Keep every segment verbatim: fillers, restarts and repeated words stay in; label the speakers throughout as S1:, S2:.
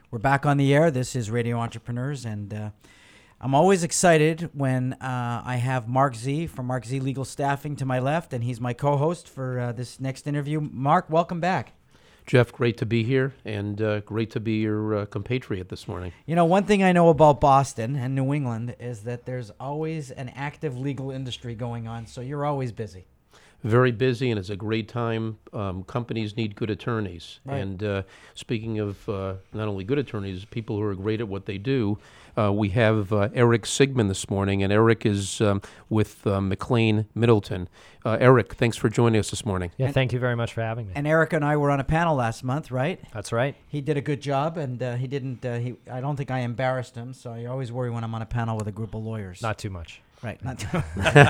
S1: We're back on the air. This is Radio Entrepreneurs, and uh, I'm always excited when uh, I have Mark Z from Mark Z Legal Staffing to my left, and he's my co-host for uh, this next interview. Mark, welcome back.
S2: Jeff, great to be here, and uh, great to be your uh, compatriot this morning.
S1: You know, one thing I know about Boston and New England is that there's always an active legal industry going on, so you're always busy.
S2: Very busy, and it's a great time. Um, companies need good attorneys.
S1: Right.
S2: And uh, speaking of uh, not only good attorneys, people who are great at what they do, uh, we have uh, Eric Sigman this morning, and Eric is um, with uh, McLean Middleton. Uh, Eric, thanks for joining us this morning.
S3: Yeah,
S1: and,
S3: thank you very much for having me.
S1: And Eric and I were on a panel last month, right?
S3: That's right.
S1: He did a good job, and uh, he didn't. Uh, he, I don't think I embarrassed him, so I always worry when I'm on a panel with a group of lawyers.
S3: Not too much.
S1: Right. Not too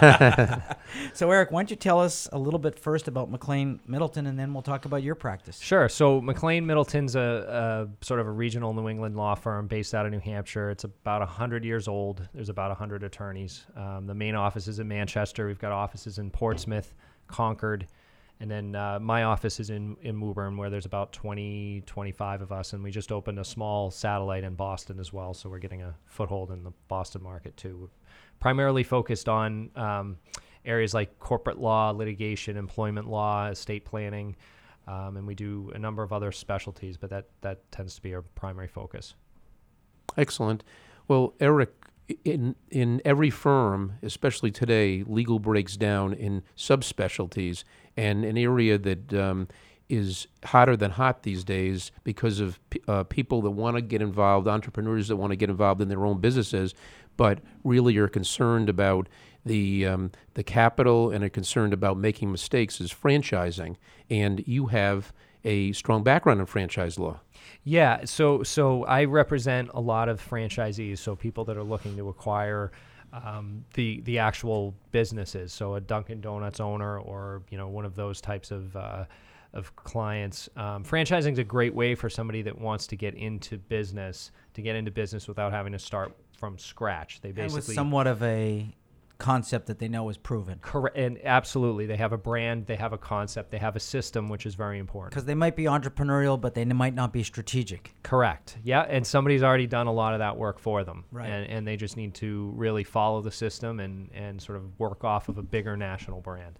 S1: So, Eric, why don't you tell us a little bit first about McLean Middleton, and then we'll talk about your practice.
S3: Sure. So McLean Middleton's a, a sort of a regional New England law firm based out of New Hampshire. It's about one hundred years old. There's about one hundred attorneys. Um, the main office is in Manchester. We've got offices in Portsmouth, Concord, and then uh, my office is in, in Woburn, where there's about twenty, twenty-five of us, and we just opened a small satellite in Boston as well, so we're getting a foothold in the Boston market too. Primarily focused on um, areas like corporate law, litigation, employment law, estate planning, um, and we do a number of other specialties, but that, that tends to be our primary focus.
S2: Excellent. Well, Eric, in in every firm, especially today, legal breaks down in subspecialties, and an area that um, is hotter than hot these days because of uh, people that want to get involved, entrepreneurs that want to get involved in their own businesses, but really are concerned about the um, the capital and are concerned about making mistakes, is franchising. And you have a strong background in franchise law.
S3: Yeah, so so I represent a lot of franchisees, so people that are looking to acquire um, the the actual businesses. So a Dunkin' Donuts owner, or you know one of those types of uh, of clients. Um, franchising is a great way for somebody that wants to get into business to get into business without having to start from scratch. They
S1: And
S3: basically
S1: with somewhat of a concept that they know is proven.
S3: Correct, and absolutely, they have a brand, they have a concept, they have a system, which is very important.
S1: Because they might be entrepreneurial, but they n- might not be strategic.
S3: Correct. Yeah, and somebody's already done a lot of that work for them.
S1: Right.
S3: And, and they just need to really follow the system and, and sort of work off of a bigger national brand.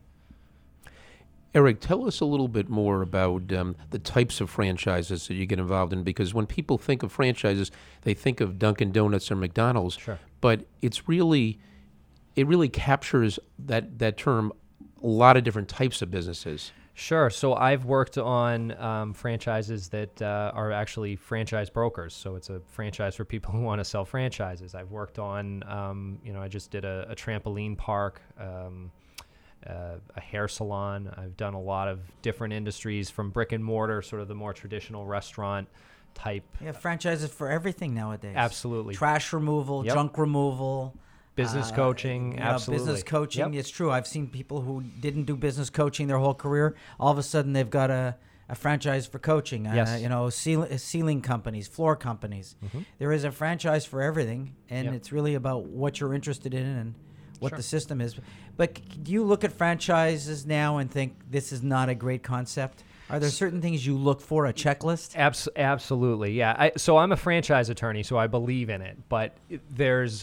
S2: Eric, tell us a little bit more about um, the types of franchises that you get involved in, because when people think of franchises, they think of Dunkin' Donuts or McDonald's.
S3: Sure.
S2: But it's really, it really captures that, that term, a lot of different types of businesses.
S3: Sure. So I've worked on um, franchises that uh, are actually franchise brokers. So it's a franchise for people who want to sell franchises. I've worked on, um, you know, I just did a, a trampoline park, um, Uh, a hair salon. I've done a lot of different industries, from brick and mortar, sort of the more traditional restaurant type.
S1: Yeah, franchises for everything nowadays.
S3: Absolutely.
S1: Trash removal,
S3: Yep.
S1: junk removal.
S3: Business
S1: uh,
S3: coaching,
S1: you know,
S3: absolutely.
S1: business coaching,
S3: Yep.
S1: it's true. I've seen people who didn't do business coaching their whole career. All of a sudden, they've got a, a franchise for coaching.
S3: Yes.
S1: Uh, you know, ceil- ceiling companies, floor companies.
S3: Mhm.
S1: There is a franchise for everything, and
S3: Yep.
S1: it's really about what you're interested in and what
S3: Sure.
S1: the system is. But c- do you look at franchises now and think this is not a great concept? Are there certain things you look for, a checklist?
S3: Abs- absolutely, yeah. I, so I'm a franchise attorney, so I believe in it. But it- there's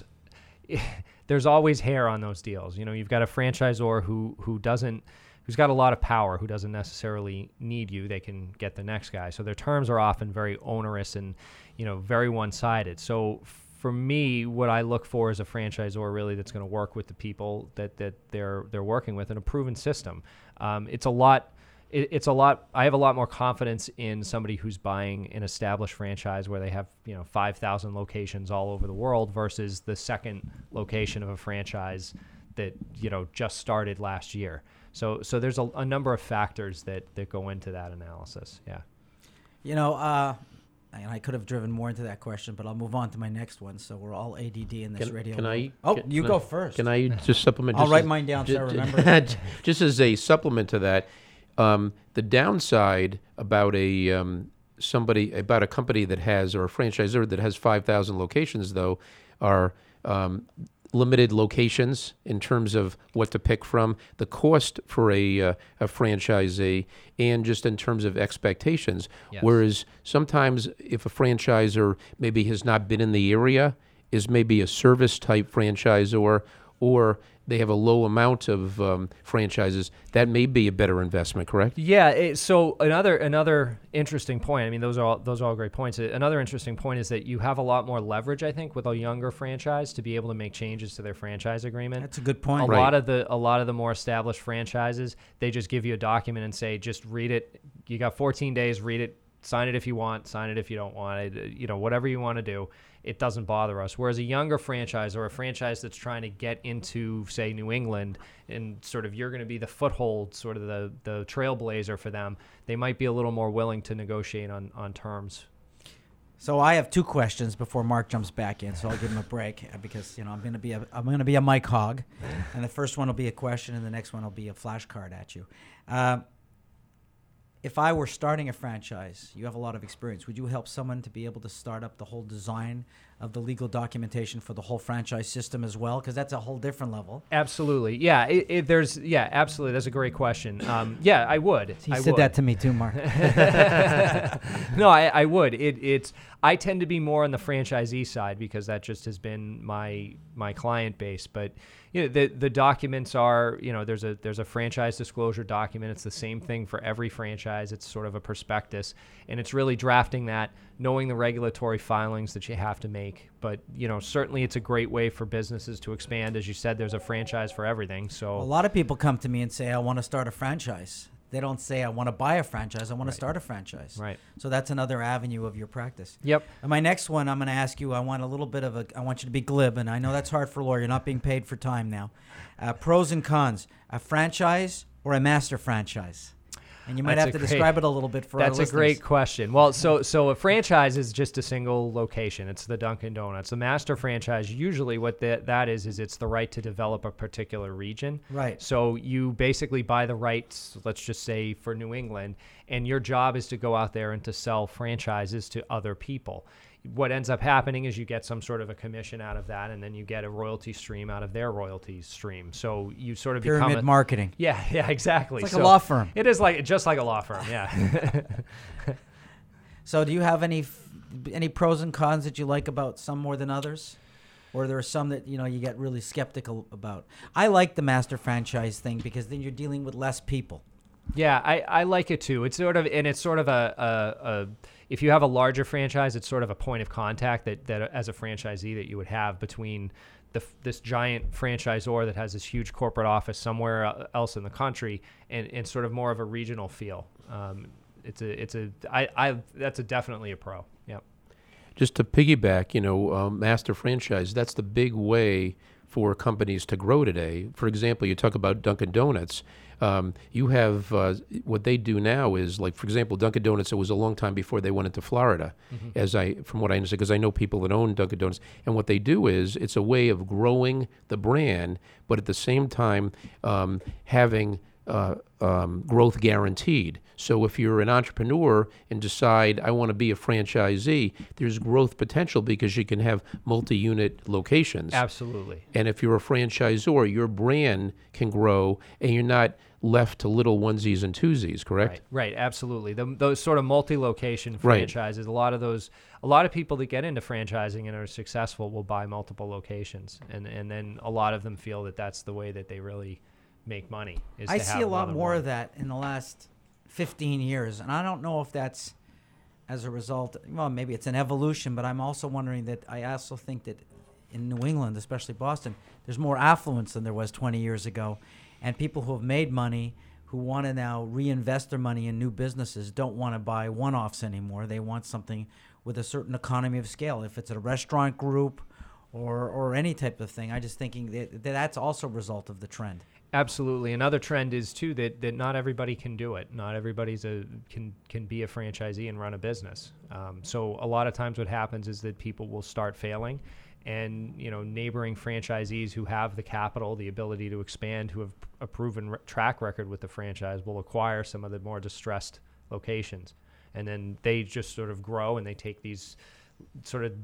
S3: there's always hair on those deals. You know, you've got a franchisor who who doesn't, who's got a lot of power, who doesn't necessarily need you. They can get the next guy. So their terms are often very onerous and, you know, very one-sided. So for me, what I look for is a franchisor really that's going to work with the people that, that they're they're working with in a proven system. Um, it's a lot. It, it's a lot. I have a lot more confidence in somebody who's buying an established franchise where they have you know five thousand locations all over the world versus the second location of a franchise that you know just started last year. So so there's a, a number of factors that that go into that analysis. Yeah.
S1: You know, uh, and I could have driven more into that question, but I'll move on to my next one. So we're all A D D in this
S2: Can,
S1: radio.
S2: can I?
S1: Oh,
S2: can,
S1: you
S2: can
S1: go
S2: I,
S1: first.
S2: Can I just supplement?
S1: I'll
S2: just
S1: write
S2: as,
S1: mine down so I
S2: just,
S1: remember.
S2: just as a supplement to that, um, the downside about a um, somebody about a company that has, or a franchisor that has five thousand locations, though, are um, limited locations in terms of what to pick from, the cost for a, uh, a franchisee, and just in terms of expectations.
S3: Yes.
S2: Whereas sometimes if a franchisor maybe has not been in the area, is maybe a service type franchisor, or they have a low amount of um, franchises, that may be a better investment, correct?
S3: Yeah. It, so another another interesting point. I mean, those are all, those are all great points. Another interesting point is that you have a lot more leverage, I think, with a younger franchise to be able to make changes to their franchise agreement.
S1: That's a good point.
S3: A
S2: Right.
S3: lot of the a lot of the more established franchises, they just give you a document and say, just read it. You got fourteen days. Read it. Sign it if you want. Sign it if you don't want it. You know, whatever you want to do. It doesn't bother us. Whereas a younger franchise or a franchise that's trying to get into, say, New England, and sort of you're going to be the foothold, sort of the, the trailblazer for them, they might be a little more willing to negotiate on, on terms.
S1: So I have two questions before Mark jumps back in, so I'll give him a break uh, because you know I'm going to be a I'm going to be a mic hog, and the first one will be a question, and the next one will be a flashcard at you. Uh, if I were starting a franchise, you have a lot of experience. Would you help someone to be able to start up the whole design of the legal documentation for the whole franchise system as well? Because that's a whole different level.
S3: Absolutely. Yeah. It, it, there's, yeah, absolutely. That's a great question. Um, yeah, I would.
S1: He
S3: I
S1: said
S3: would.
S1: that to me too, Mark.
S3: No, I, I would. It, it's, I tend to be more on the franchisee side because that just has been my, my client base. But, you know, the, the documents are, you know, there's a, there's a franchise disclosure document. It's the same thing for every franchise. It's sort of a prospectus, and it's really drafting that, knowing the regulatory filings that you have to make. But, you know, certainly it's a great way for businesses to expand. As you said, there's a franchise for everything. So
S1: A lot of people come to me and say, I want to start a franchise. They don't say, I want to buy a franchise. I want
S3: Right.
S1: to start a franchise.
S3: Right.
S1: So that's another avenue of your practice.
S3: Yep.
S1: And my next one, I'm going to ask you, I want a little bit of a, I want you to be glib, and I know that's hard for a lawyer. You're not being paid for time now. Uh, pros and cons, a franchise or a master franchise? And you might
S3: That's
S1: have to
S3: a great-
S1: describe it a little bit for our
S3: That's a
S1: listeners.
S3: great question. Well, so so a franchise is just a single location. It's the Dunkin' Donuts. A master franchise, usually what that that is, is it's the right to develop a particular region.
S1: Right.
S3: So you basically buy the rights, let's just say for New England, and your job is to go out there and to sell franchises to other people. What ends up happening is you get some sort of a commission out of that, and then you get a royalty stream out of their royalty stream. So you sort of
S1: Pyramid
S3: become a,
S1: marketing.
S3: yeah, yeah, exactly.
S1: It's like
S3: So
S1: a law firm.
S3: It is like just like a law firm, yeah.
S1: So do you have any f- any pros and cons that you like about some more than others? Or there are some that, you know, you get really skeptical about? I like the master franchise thing because then you're dealing with less people.
S3: Yeah, I, I like it too. It's sort of, and it's sort of a, a, a, if you have a larger franchise, it's sort of a point of contact that, that as a franchisee that you would have between the, this giant franchisor that has this huge corporate office somewhere else in the country and, and sort of more of a regional feel. Um, it's a, it's a, I, I, that's a definitely a pro. Yep.
S2: Just to piggyback, you know, um, master franchise, that's the big way for companies to grow today. For example, you talk about Dunkin' Donuts. Um, you have, uh, what they do now is, like, for example, Dunkin' Donuts, it was a long time before they went into Florida, mm-hmm. as I, from what I understand, because I know people that own Dunkin' Donuts. And what they do is, it's a way of growing the brand, but at the same time, um, having uh, um, growth guaranteed. So if you're an entrepreneur and decide, I want to be a franchisee, there's growth potential because you can have multi-unit locations.
S3: Absolutely.
S2: And if you're a franchisor, your brand can grow and you're not left to little onesies and twosies, correct?
S3: Right, right, absolutely. The, those sort of multi-location
S2: Right.
S3: franchises, a lot of those, a lot of people that get into franchising and are successful will buy multiple locations, and and then a lot of them feel that that's the way that they really make money. Is
S1: I
S3: to
S1: see
S3: have
S1: a lot
S3: than
S1: more
S3: one.
S1: of that in the last fifteen years, and I don't know if that's as a result. Well, maybe it's an evolution, but I'm also wondering that I also think that in New England, especially Boston, there's more affluence than there was twenty years ago, and people who have made money who want to now reinvest their money in new businesses don't want to buy one-offs anymore. They want something with a certain economy of scale. If it's a restaurant group or or any type of thing, I just thinking that, that that's also a result of the trend.
S3: Absolutely. Another trend is too that, that not everybody can do it. Not everybody's a can can be a franchisee and run a business. Um, so a lot of times what happens is that people will start failing, and you know neighboring franchisees who have the capital, the ability to expand, who have a proven r- track record with the franchise, will acquire some of the more distressed locations, and then they just sort of grow and they take these sort of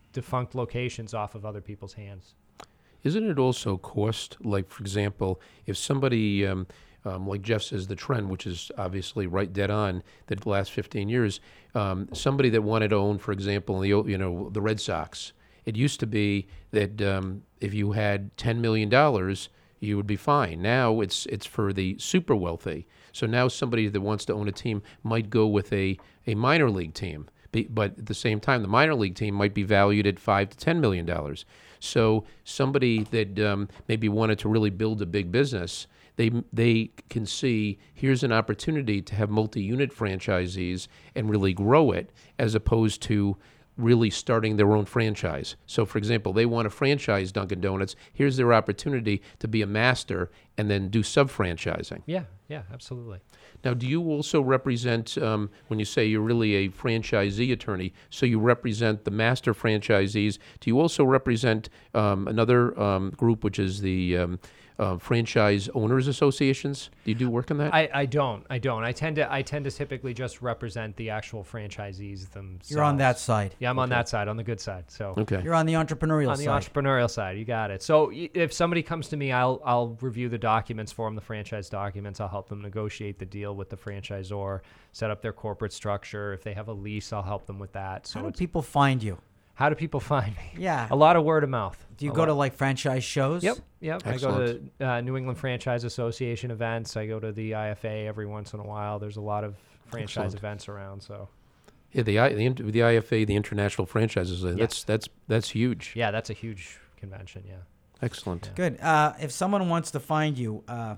S3: defunct locations off of other people's hands.
S2: Isn't it also cost? Like, for example, if somebody, um, um, like Jeff says, the trend, which is obviously right dead on, that the last fifteen years, um, somebody that wanted to own, for example, the you know the Red Sox, it used to be that um, if you had ten million dollars, you would be fine. Now it's it's for the super wealthy. So now somebody that wants to own a team might go with a, a minor league team. Be, but at the same time, the minor league team might be valued at five to ten million dollars. So somebody that um, maybe wanted to really build a big business, they they can see here's an opportunity to have multi-unit franchisees and really grow it, as opposed to really starting their own franchise. So, for example, they want to franchise Dunkin' Donuts. Here's their opportunity to be a master and then do sub-franchising.
S3: Yeah, yeah, absolutely.
S2: Now, do you also represent, um, when you say you're really a franchisee attorney, so you represent the master franchisees, do you also represent um, another um, group, which is the um, uh, Franchise Owners Associations? Do you do work on that?
S3: I, I don't. I don't. I tend to I tend to typically just represent the actual franchisees themselves.
S1: You're on that side.
S3: Yeah, I'm on that side, on the good side. So
S2: okay.
S1: You're on the entrepreneurial
S3: on the
S1: side.
S3: entrepreneurial side, you got it. So y- if somebody comes to me, I'll I'll review the documents for them, the franchise documents. I'll help them negotiate the deal with the franchisor, set up their corporate structure. If they have a lease, I'll help them with that. So
S1: How do
S3: it's,
S1: people find you?
S3: how do people find me?
S1: Yeah.
S3: A lot of word of mouth.
S1: Do you
S3: A
S1: go
S3: lot.
S1: to like franchise shows?
S3: Yep, yep. I go
S2: Excellent.
S3: to uh, New England Franchise Association events. I go to the I F A every once in a while. There's a lot of franchise
S2: Excellent.
S3: events around. So
S2: Yeah, the, I, the, int- the I F A, the International Franchises, uh, that's
S3: Yes.
S2: that's that's huge.
S3: yeah, that's a huge convention. Yeah.
S2: Excellent.
S3: Yeah.
S1: Good. Uh, if someone wants to find you uh,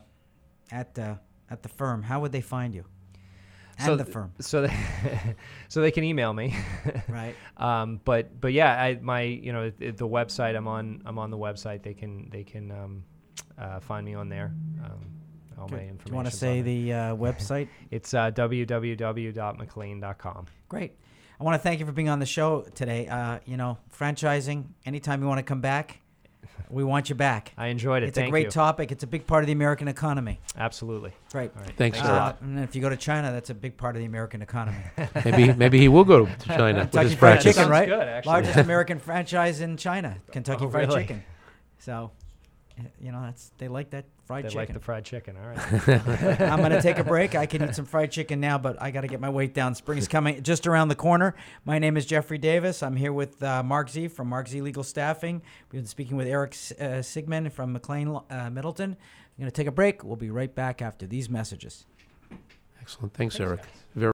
S1: at the at the firm, how would they find you? And
S3: So
S1: the
S3: th-
S1: firm,
S3: So they, so they can email me.
S1: right?
S3: Um, but but yeah, I my you know the, the website I'm on I'm on the website. They can they can um, uh, find me on there. Um, all
S1: Good.
S3: my
S1: Do
S3: information.
S1: you want to say the uh, website?
S3: It's uh, w w w dot mclean dot com.
S1: Great. I want to thank you for being on the show today. Uh, you know, franchising. Anytime you want to come back, we want you back.
S3: I enjoyed it.
S1: It's
S3: Thank
S1: a great
S3: you.
S1: topic. It's a big part of the American economy.
S3: Absolutely.
S1: Great.
S3: All right.
S2: Thanks,
S3: Thanks
S2: sir.
S3: a
S1: Uh,
S3: lot.
S1: and if you go to China, that's a big part of the American economy.
S2: Maybe maybe he will go to China with
S1: Kentucky
S2: his
S1: Fried
S2: practice.
S1: Chicken,
S3: Sounds
S1: right?
S3: good, actually.
S1: Largest American franchise in China, Kentucky
S3: Oh,
S1: Fried
S3: really?
S1: Chicken. So, uh, you know, that's they like that fried
S3: They
S1: chicken.
S3: like the fried chicken. All right.
S1: I'm going to take a break. I can eat some fried chicken now, but I got to get my weight down. Spring's coming just around the corner. My name is Jeffrey Davis. I'm here with uh, Mark Z from Mark Z Legal Staffing. We've been speaking with Eric uh, Sigman from McLean uh, Middleton. I'm going to take a break. We'll be right back after these messages.
S2: Excellent. Thanks,
S3: Thanks,
S2: Eric.
S3: guys.
S2: Very